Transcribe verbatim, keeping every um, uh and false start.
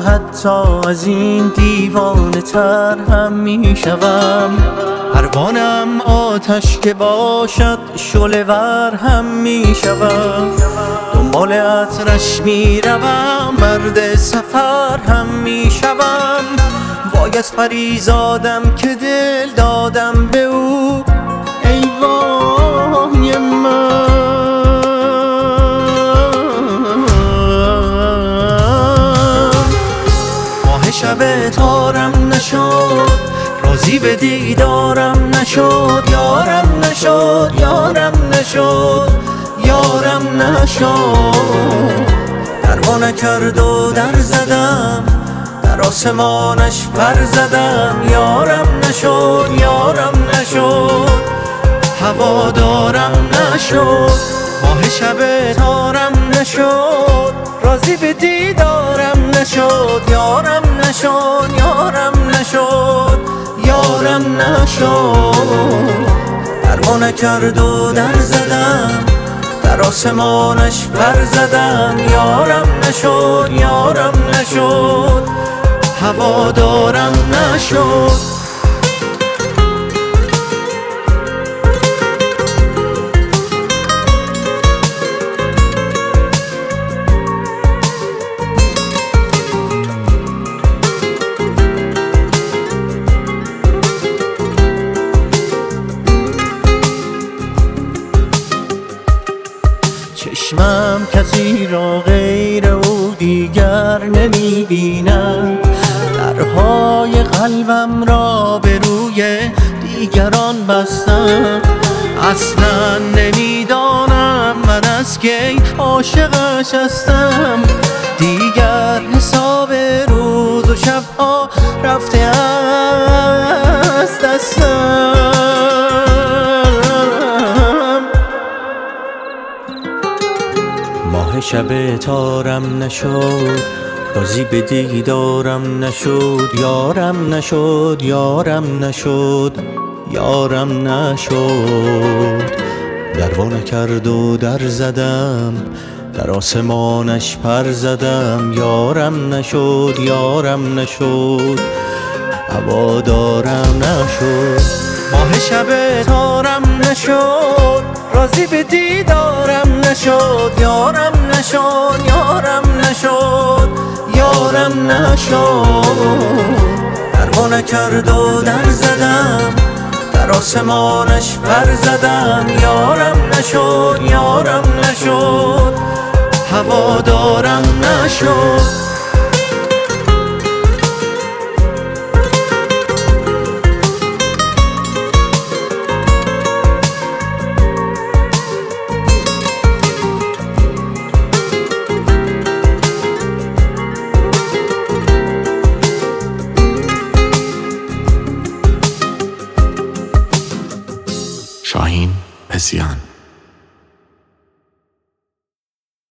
حتی از این دیوانه تر هم می شوم. پروانم آتش که باشد شعله ور هم می شوم. دنبال عطرش می روم، مرد سفر هم می شوم. وای از پریزادم که دل دادم به او، ای وای من. ماه شب تارم نشد، راضی به دیدارم نشد. یارم نشد، یارم نشد، یارم نشد. دروا نکرد و در زدم، در آسمانش پر زدم. یارم نشد، یارم نشد، هوادارم نشد. ماه شب تارم نشد، راضی به دیدارم نشد. یارم نشد، یارم نشد، یارم نشد. دروا نکرد و در زدم، در آسمانش پر زدم. یارم نشد، یارم نشد، هوادارم نشد. چشمم کسی را غیر او دیگر نمی بیند. درهای قلبم را به روی دیگران بستم. اصلا نمیدانم من از کی عاشقش هستم. دیگر حساب روز و شبها رفته از دستم. ماه شب تارم نشد، راضی به دیدارم نشد. یارم نشد، یارم نشد، یارم نشد. دروا نکرد و در زدم، در آسمانش پر زدم. یارم نشد، یارم نشد، هوادارم نشد. ماه شب تارم نشد، راضی به دیدارم نشد. یارم نشد، یارم نشد، یارم نشد. دروا نکرد و در زدم، در آسمانش پر زدم. یارم نشد، یارم نشد، هوادارم نشد. شاهین پسیان.